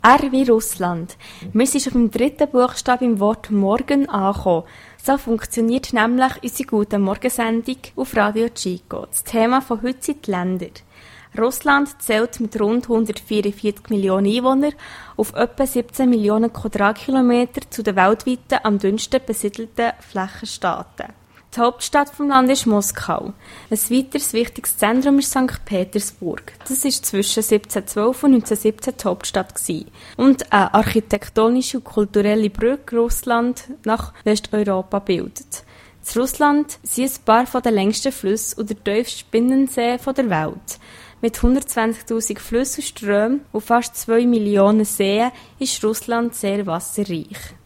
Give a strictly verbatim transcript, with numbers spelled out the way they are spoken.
R wie Russland. Wir sind schon beim dritten Buchstaben im Wort Morgen angekommen. So funktioniert nämlich unsere gute Morgensendung auf Radio Chico. Das Thema von heute sind die Länder. Russland zählt mit rund hundertvierundvierzig Millionen Einwohnern auf etwa siebzehn Millionen Quadratkilometer zu den weltweiten am dünnsten besiedelten Flächenstaaten. Die Hauptstadt des Landes ist Moskau. Ein weiteres wichtiges Zentrum ist Sankt Petersburg. Das war zwischen siebzehnhundertzwölf und neunzehnhundertsiebzehn die Hauptstadt gewesen. Und eine architektonische und kulturelle Brücke Russland nach Westeuropa bildet. In Russland sind ein paar der längsten Flüsse und der tiefste Binnensee der Welt. Mit hundertzwanzigtausend Flüssen und Strömen und fast zwei Millionen Seen ist Russland sehr wasserreich.